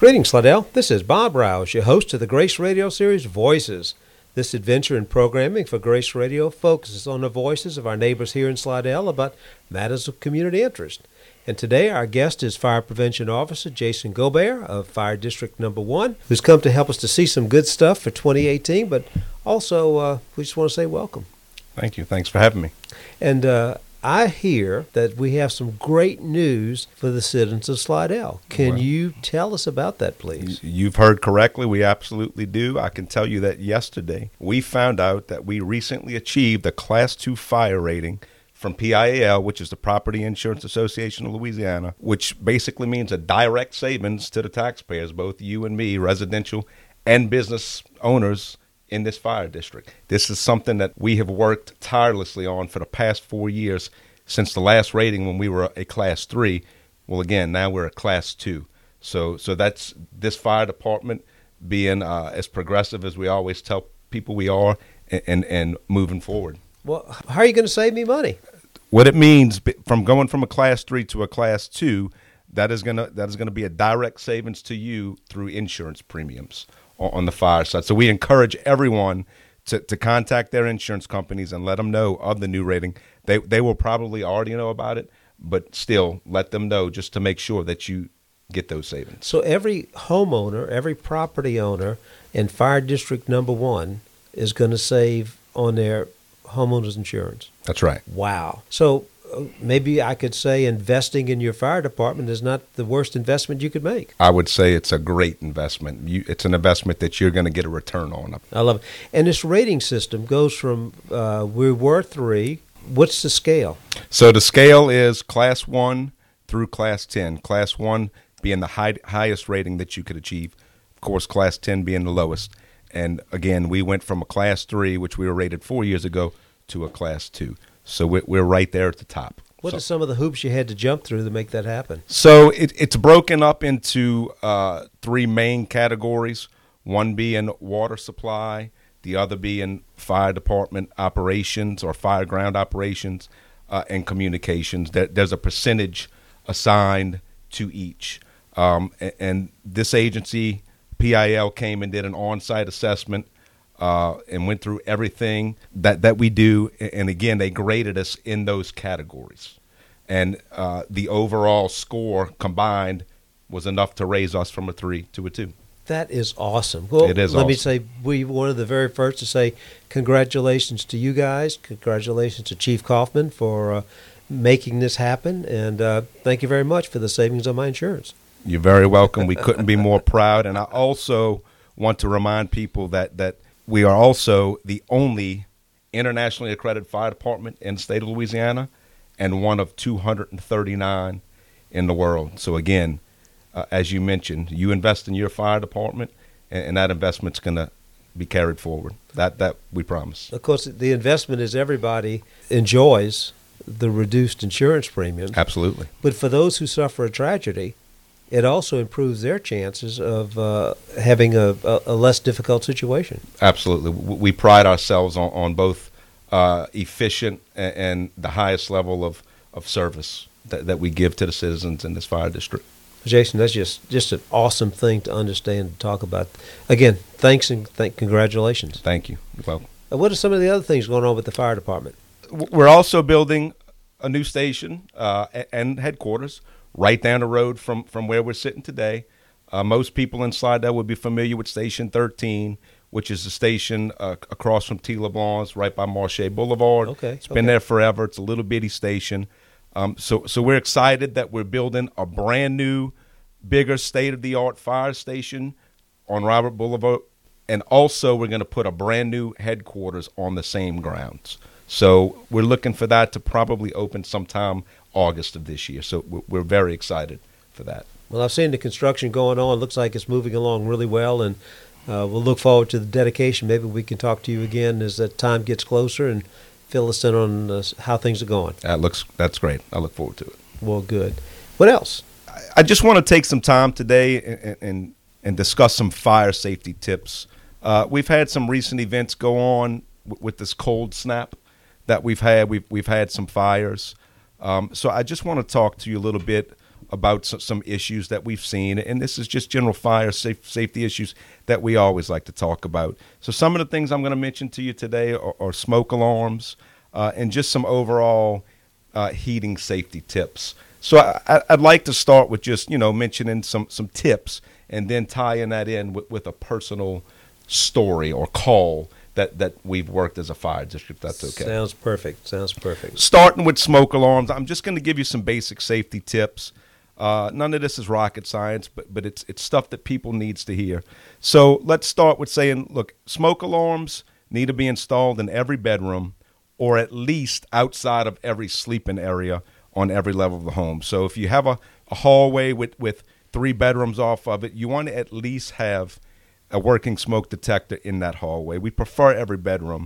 Greetings, Slidell. This is Bob Rouse, your host of the Grace Radio series Voices. This adventure in programming for Grace Radio focuses on the voices of our neighbors here in Slidell about matters of community interest. And today our guest is Fire Prevention Officer Jason Gobert of Fire District Number 1, who's come to help us to see some good stuff for 2018, but also we just want to say welcome. Thank you. Thanks for having me. And I hear that we have some great news for the citizens of Slidell. Can you tell us about that, please? You've heard correctly. We absolutely do. I can tell you that yesterday we found out that we recently achieved a Class 2 fire rating from PIAL, which is the Property Insurance Association of Louisiana, which basically means a direct savings to the taxpayers, both you and me, residential and business owners in this fire district. This is something that we have worked tirelessly on for the past 4 years since the last rating when we were a Class 3. Well, again, now we're a Class 2. So that's this fire department being as progressive as we always tell people we are and moving forward. Well, how are you going to save me money? What it means from going from a Class 3 to a Class 2, that is going to be a direct savings to you through insurance premiums on the fire side. So we encourage everyone to contact their insurance companies and let them know of the new rating. They will probably already know about it, but still let them know just to make sure that you get those savings. So every homeowner, every property owner in Fire District Number 1 is going to save on their homeowner's insurance. That's right. Wow. So maybe I could say investing in your fire department is not the worst investment you could make. I would say it's a great investment. It's an investment that you're going to get a return on. I love it. And this rating system goes from we were 3. What's the scale? So the scale is Class 1 through Class 10. Class 1 being the highest rating that you could achieve. Of course, Class 10 being the lowest. And again, we went from a Class 3, which we were rated 4 years ago, to a Class 2. So we're right there at the top. What are some of the hoops you had to jump through to make that happen? So it's broken up into 3 main categories, one being water supply, the other being fire department operations or fire ground operations, and communications. There's a percentage assigned to each. And this agency, PIL, came and did an on-site assessment and went through everything that we do. And again, they graded us in those categories. And the overall score combined was enough to raise us from a 3 to a 2. That is awesome. Well, it is let awesome. me say, we were one of the very first to say congratulations to you guys. Congratulations to Chief Kaufman for making this happen. And thank you very much for the savings on my insurance. You're very welcome. We couldn't be more proud. And I also want to remind people that we are also the only internationally accredited fire department in the state of Louisiana and one of 239 in the world. So again, as you mentioned, you invest in your fire department and that investment's going to be carried forward. That we promise. Of course, the investment is everybody enjoys the reduced insurance premiums. Absolutely. But for those who suffer a tragedy, it also improves their chances of having a less difficult situation. Absolutely. We pride ourselves on both efficient and the highest level of service that we give to the citizens in this fire district. Jason, that's just an awesome thing to understand and talk about. Again, thanks and congratulations. Thank you. You're welcome. What are some of the other things going on with the fire department? We're also building a new station and headquarters right down the road from where we're sitting today. Most people in Slidell would be familiar with Station 13, which is the station across from T. LeBlanc's, right by Marche Boulevard. Okay. It's been there forever. It's a little bitty station. So we're excited that we're building a brand new, bigger, state-of-the-art fire station on Robert Boulevard. And also we're going to put a brand new headquarters on the same grounds. So we're looking for that to probably open sometime August of this year. So we're very excited for that. Well, I've seen the construction going on. It looks like it's moving along really well, and we'll look forward to the dedication. Maybe we can talk to you again as that time gets closer and fill us in on how things are going. That's great. I look forward to it. Well, good. What else? I just want to take some time today and discuss some fire safety tips. We've had some recent events go on with this cold snap that we've had. We've had some fires. So I just want to talk to you a little bit about some issues that we've seen. And this is just general fire safety issues that we always like to talk about. So some of the things I'm going to mention to you today are smoke alarms and just some overall heating safety tips. So I'd like to start with just, mentioning some tips and then tying that in with a personal story or call that we've worked as a fire district. That's okay. Sounds perfect. Starting with smoke alarms, I'm just going to give you some basic safety tips. None of this is rocket science, but it's stuff that people needs to hear. So let's start with saying, look, smoke alarms need to be installed in every bedroom or at least outside of every sleeping area on every level of the home. So if you have a hallway with 3 bedrooms off of it, you want to at least have a working smoke detector in that hallway. We prefer every bedroom.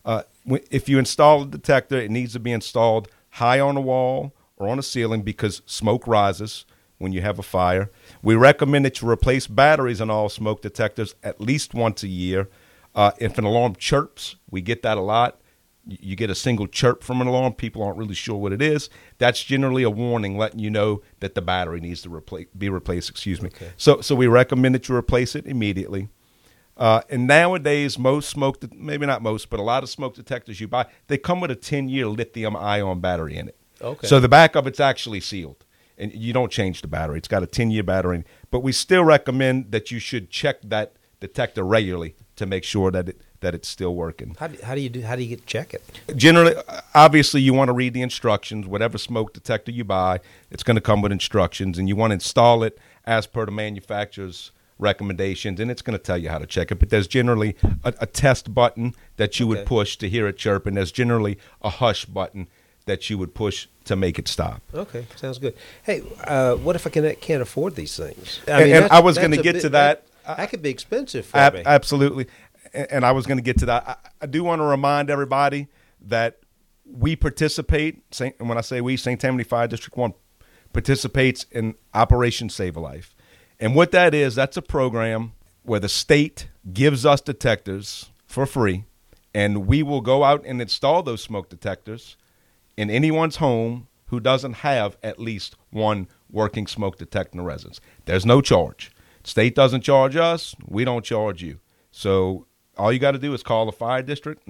If you install a detector, it needs to be installed high on the wall or on the ceiling because smoke rises when you have a fire. We recommend that you replace batteries on all smoke detectors at least once a year. If an alarm chirps, we get that a lot. You get a single chirp from an alarm, people aren't really sure what it is. That's generally a warning letting you know that the battery needs to be replaced. Okay. So we recommend that you replace it immediately. And nowadays, maybe not most, but a lot of smoke detectors you buy, they come with a 10-year lithium-ion battery in it. Okay. So the back of it's actually sealed, and you don't change the battery. It's got a 10-year battery, but we still recommend that you should check that detector regularly to make sure that it's still working. How do you check it? Generally, obviously, you want to read the instructions. Whatever smoke detector you buy, it's going to come with instructions, and you want to install it as per the manufacturer's recommendations, and it's going to tell you how to check it. But there's generally a test button that you would push to hear it chirp, and there's generally a hush button that you would push to make it stop. Okay, sounds good. Hey, what if I can't afford these things? I was going to get to that. That could be expensive for me. Absolutely. And I was going to get to that. I do want to remind everybody that we participate, and when I say we, St. Tammany Fire District 1 participates in Operation Save a Life. And what that is, that's a program where the state gives us detectors for free, and we will go out and install those smoke detectors in anyone's home who doesn't have at least one working smoke detector in the residence. There's no charge. State doesn't charge us. We don't charge you. So all you got to do is call the fire district,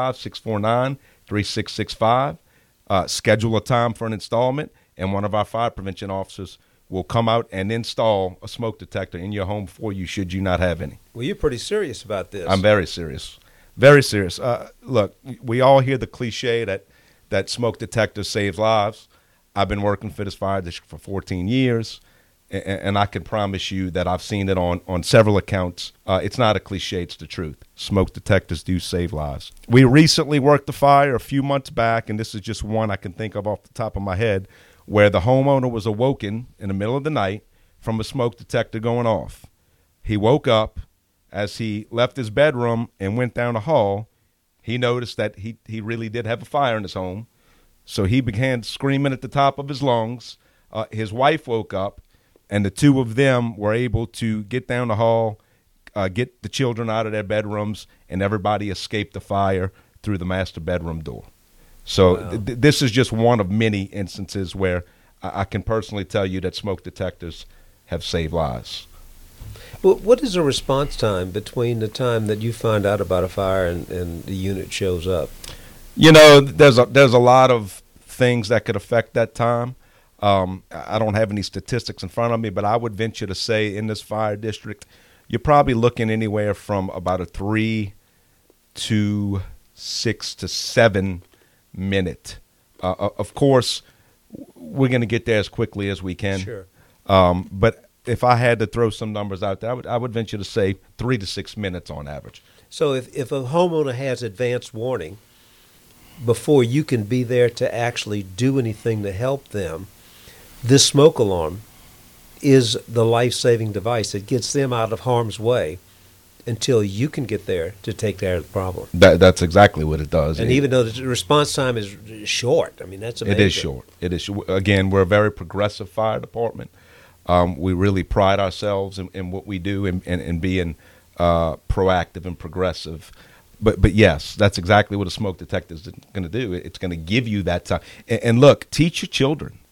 985-649-3665, schedule a time for an installment, and one of our fire prevention officers will come out and install a smoke detector in your home for you should you not have any. Well, you're pretty serious about this. I'm very serious. Very serious. Look, we all hear the cliche that smoke detectors save lives. I've been working for this fire district for 14 years. And I can promise you that I've seen it on several accounts. It's not a cliche, it's the truth. Smoke detectors do save lives. We recently worked the fire a few months back, and this is just one I can think of off the top of my head, where the homeowner was awoken in the middle of the night from a smoke detector going off. He woke up. As he left his bedroom and went down the hall, he noticed that he really did have a fire in his home. So he began screaming at the top of his lungs. His wife woke up. And the two of them were able to get down the hall, get the children out of their bedrooms, and everybody escaped the fire through the master bedroom door. So wow. This is just one of many instances where I can personally tell you that smoke detectors have saved lives. Well, what is the response time between the time that you find out about a fire and the unit shows up? There's a lot of things that could affect that time. I don't have any statistics in front of me, but I would venture to say in this fire district, you're probably looking anywhere from about a 3 to 6 to 7 minute. Of course, we're going to get there as quickly as we can. Sure. But if I had to throw some numbers out there, I would venture to say 3 to 6 minutes on average. So if a homeowner has advance warning before you can be there to actually do anything to help them, this smoke alarm is the life-saving device that gets them out of harm's way until you can get there to take care of the problem. That's exactly what it does. And even though the response time is short, that's amazing. It is short. Again, we're a very progressive fire department. We really pride ourselves in what we do and being proactive and progressive. But yes, that's exactly what a smoke detector is going to do. It's going to give you that time. And look, teach your children.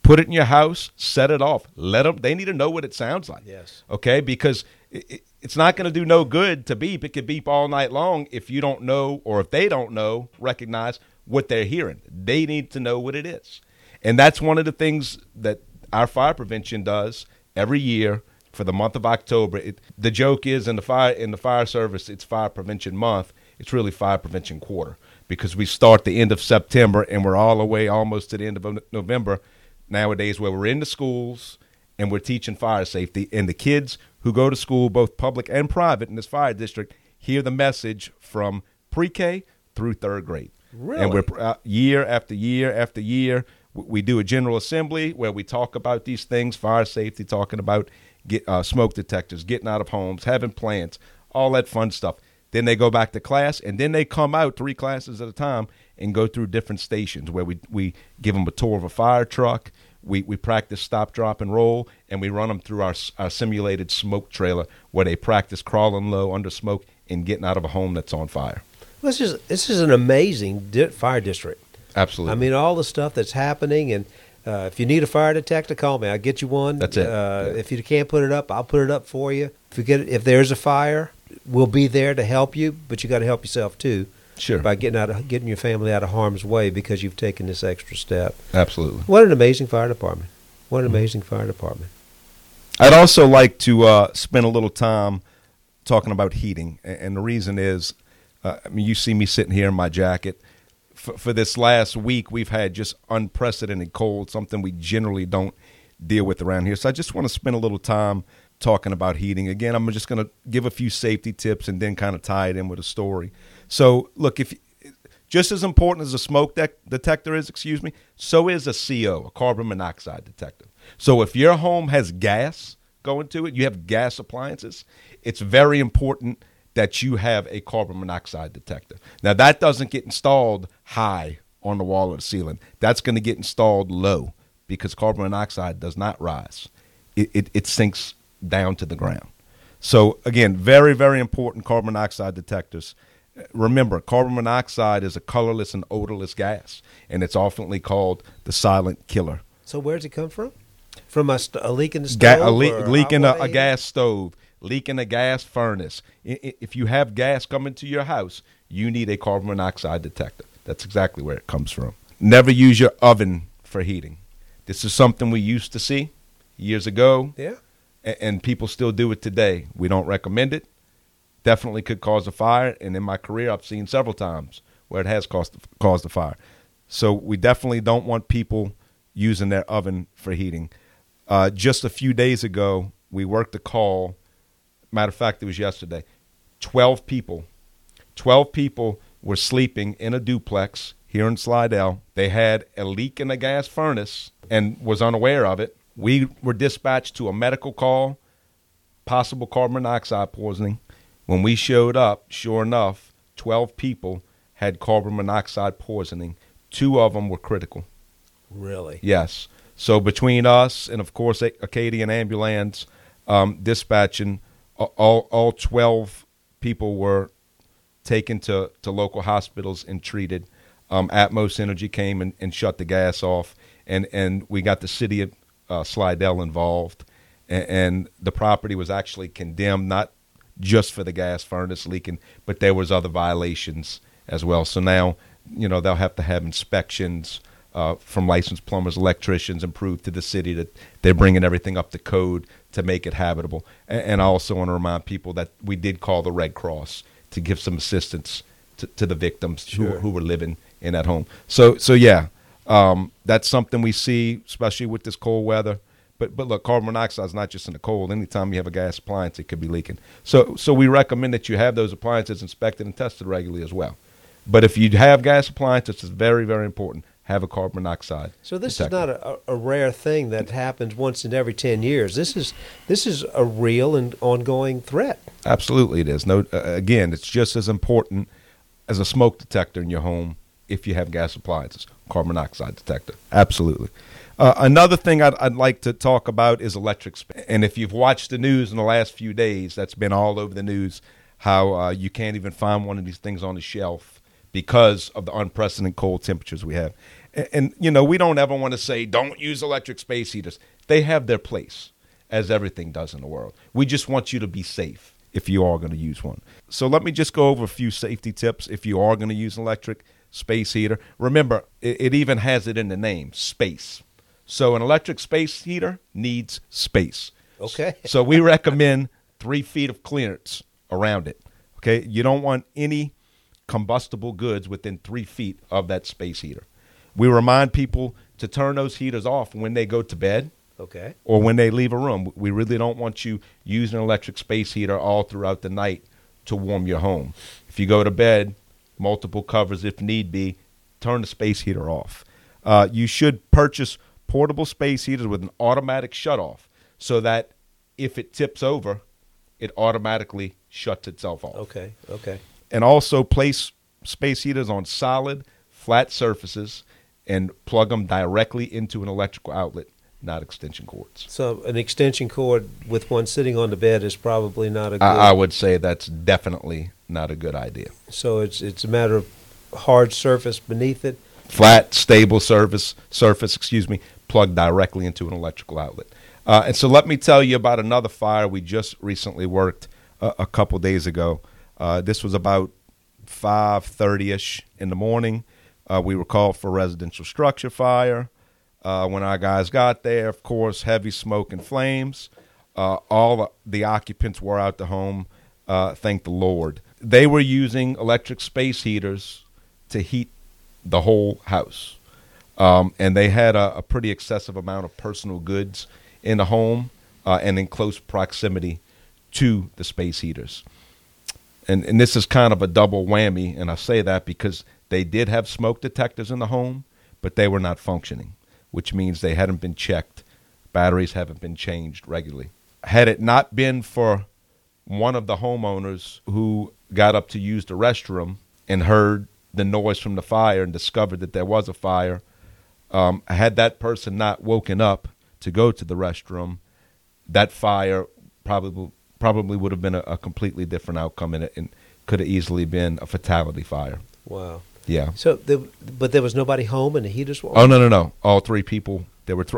Put it in your house, set it off. Let them. They need to know what it sounds like. Yes. Okay, because it's not going to do no good to beep. It could beep all night long if you don't know, or if they don't know, recognize what they're hearing. They need to know what it is. And that's one of the things that our fire prevention does every year for the month of October. The joke is in the fire service, it's Fire Prevention Month. It's really Fire Prevention Quarter, because we start the end of September and we're all the way almost to the end of November nowadays, where we're in the schools and we're teaching fire safety. And the kids who go to school, both public and private in this fire district, hear the message from pre-K through third grade. Really? And we're year after year after year, we do a general assembly where we talk about these things, fire safety, talking about smoke detectors, getting out of homes, having plants, all that fun stuff. Then they go back to class, and then they come out 3 classes at a time and go through different stations where we give them a tour of a fire truck. We practice stop, drop, and roll, and we run them through our simulated smoke trailer where they practice crawling low under smoke and getting out of a home that's on fire. This is an amazing fire district. Absolutely. I mean, all the stuff that's happening, and if you need a fire detector, call me. I'll get you one. That's it. If you can't put it up, I'll put it up for you. If there's a fire, we'll be there to help you, but you got to help yourself too. Sure. By getting your family out of harm's way because you've taken this extra step. Absolutely. What an amazing fire department. What an amazing fire department. I'd also like to spend a little time talking about heating, and the reason is, you see me sitting here in my jacket. For this last week, we've had just unprecedented cold, something we generally don't deal with around here. So I just want to spend a little time talking about heating. Again, I'm just going to give a few safety tips and then kind of tie it in with a story. So, look, just as important as a smoke detector is, so is a CO, a carbon monoxide detector. So if your home has gas going to it, you have gas appliances, it's very important that you have a carbon monoxide detector. Now, that doesn't get installed high on the wall or the ceiling. That's going to get installed low because carbon monoxide does not rise. It sinks down to the ground. So, again, very, very important carbon monoxide detectors. Remember, carbon monoxide is a colorless and odorless gas, and it's often called the silent killer. So where does it come from? From a leak in the stove? A leak in a gas stove, leak in a gas furnace. If you have gas coming to your house, you need a carbon monoxide detector. That's exactly where it comes from. Never use your oven for heating. This is something we used to see years ago, and people still do it today. We don't recommend it. Definitely could cause a fire, and in my career, I've seen several times where it has caused a fire. So we definitely don't want people using their oven for heating. Just a few days ago, we worked a call. Matter of fact, it was yesterday. 12 people were sleeping in a duplex here in Slidell. They had a leak in the gas furnace and was unaware of it. We were dispatched to a medical call, possible carbon monoxide poisoning. When we showed up, sure enough, 12 people had carbon monoxide poisoning. 2 of them were critical. Really? Yes. So between us and, of course, Acadian Ambulance dispatching, all 12 people were taken to local hospitals and treated. Atmos Energy came and shut the gas off, and we got the city of Slidell involved, and the property was actually condemned, not just for the gas furnace leaking, but there was other violations as well. So now, they'll have to have inspections from licensed plumbers, electricians, and prove to the city that they're bringing everything up to code to make it habitable. And I also want to remind people that we did call the Red Cross to give some assistance to the victims who were living in that home. So yeah, that's something we see, especially with this cold weather. But look, carbon monoxide is not just in the cold. Anytime you have a gas appliance, it could be leaking. So we recommend that you have those appliances inspected and tested regularly as well. But if you have gas appliances, it's very, very important. Have a carbon monoxide. So this detector. is not a rare thing that happens once in every 10 years. This is a real and ongoing threat. Absolutely, it is. Again, it's just as important as a smoke detector in your home if you have gas appliances. Carbon monoxide detector. Absolutely. Another thing I'd like to talk about is electric spin. And if you've watched the news in the last few days, that's been all over the news, how you can't even find one of these things on the shelf because of the unprecedented cold temperatures we have. And you know, we don't ever want to say don't use electric space heaters. They have their place, as everything does in the world. We just want you to be safe if you are going to use one. So let me just go over a few safety tips if you are going to use an electric space heater. Remember, it even has it in the name, space. So an electric space heater needs space. Okay. So we recommend 3 feet of clearance around it. Okay. You don't want any combustible goods within 3 feet of that space heater. We remind people to turn those heaters off when they go to bed. Okay. Or when they leave a room. We really don't want you using an electric space heater all throughout the night to warm your home. If you go to bed, multiple covers if need be, turn the space heater off. You should purchase portable space heaters with an automatic shutoff so that if it tips over, it automatically shuts itself off. Okay. Okay. And also place space heaters on solid, flat surfaces and plug them directly into an electrical outlet, not extension cords. So an extension cord with one sitting on the bed is probably not a good. I would say that's definitely not a good idea. So it's a matter of hard surface beneath it. Flat, stable surface, plugged directly into an electrical outlet. And so let me tell you about another fire we just recently worked a couple days ago. This was about 5:30ish in the morning. We were called for residential structure fire. When our guys got there, of course, heavy smoke and flames. All the occupants were out the home, thank the Lord. They were using electric space heaters to heat the whole house. And they had a pretty excessive amount of personal goods in the home and in close proximity to the space heaters. And this is kind of a double whammy, and I say that because they did have smoke detectors in the home, but they were not functioning, which means they hadn't been checked. Batteries haven't been changed regularly. Had it not been for one of the homeowners who got up to use the restroom and heard the noise from the fire and discovered that there was a fire, had that person not woken up to go to the restroom, that fire probably would have been a completely different outcome, and could have easily been a fatality fire. Wow. Yeah. So, but there was nobody home and the heaters were on? Oh, no. All 3 people. There were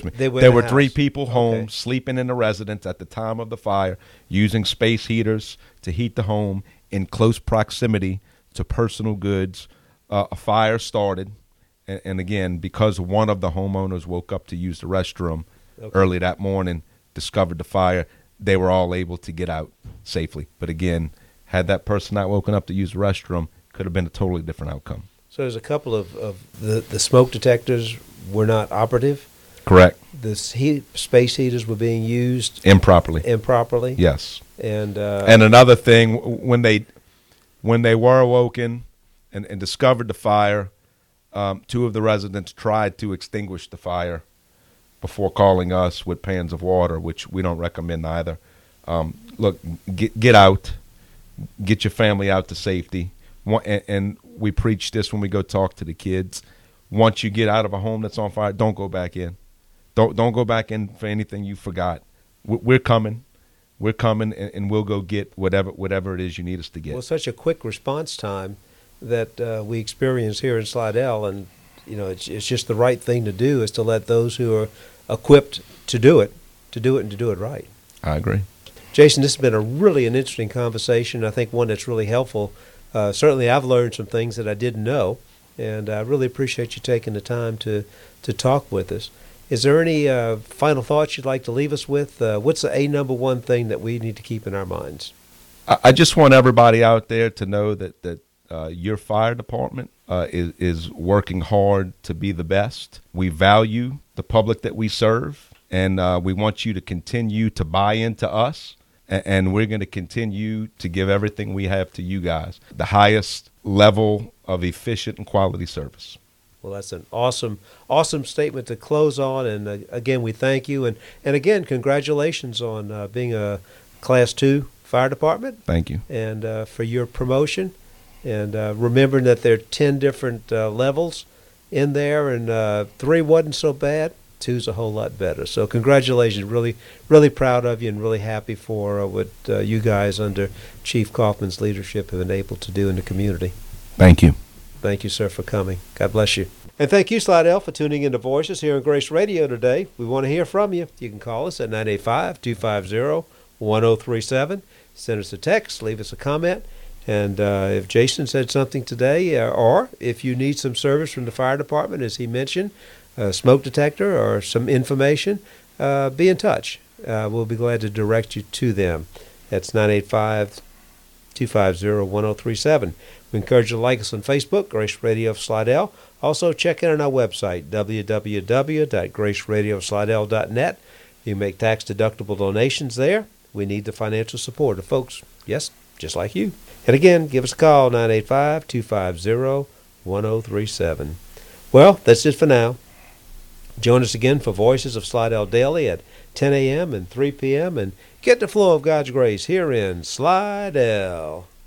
3 people home, Okay. sleeping in the residence at the time of the fire, using space heaters to heat the home in close proximity to personal goods. A fire started, and again, because one of the homeowners woke up to use the restroom early that morning, discovered the fire, they were all able to get out safely. But again, had that person not woken up to use the restroom, could have been a totally different outcome. So there's a couple of the smoke detectors were not operative. Correct. The space heaters were being used Improperly. Yes. And another thing, when they were awoken and discovered the fire, 2 of the residents tried to extinguish the fire before calling us with pans of water, which we don't recommend either. Look, get out, get your family out to safety. And we preach this when we go talk to the kids. Once you get out of a home that's on fire, don't go back in. Don't go back in for anything you forgot. We're coming. We're coming, and we'll go get whatever it is you need us to get. Well, such a quick response time that we experience here in Slidell, and it's just the right thing to do is to let those who are equipped to do it and to do it right. I agree. Jason, this has been an interesting conversation. I think one that's really helpful. Certainly, I've learned some things that I didn't know, and I really appreciate you taking the time to talk with us. Is there any final thoughts you'd like to leave us with? What's the number one thing that we need to keep in our minds? I just want everybody out there to know that your fire department is working hard to be the best. We value the public that we serve, and we want you to continue to buy into us. And we're going to continue to give everything we have to you guys, the highest level of efficient and quality service. Well, that's an awesome statement to close on. And again, we thank you. And again, congratulations on being a Class 2 fire department. Thank you. And for your promotion. And remembering that there are 10 different levels in there, and 3 wasn't so bad. 2's a whole lot better. So congratulations. Really, really proud of you and really happy for what you guys under Chief Kaufman's leadership have been able to do in the community. Thank you. Thank you, sir, for coming. God bless you. And thank you, Slidell, for tuning into Voices here on Grace Radio today. We want to hear from you. You can call us at 985-250-1037. Send us a text, leave us a comment. And if Jason said something today, or if you need some service from the fire department, as he mentioned, a smoke detector or some information, be in touch. We'll be glad to direct you to them. That's 985-250-1037. We encourage you to like us on Facebook, Grace Radio of Slidell. Also, check in on our website, www.graceradioslidell.net. You can make tax-deductible donations there. We need the financial support of folks, yes, just like you. And again, give us a call, 985-250-1037. Well, that's it for now. Join us again for Voices of Slidell Daily at 10 a.m. and 3 p.m. and get the flow of God's grace here in Slidell.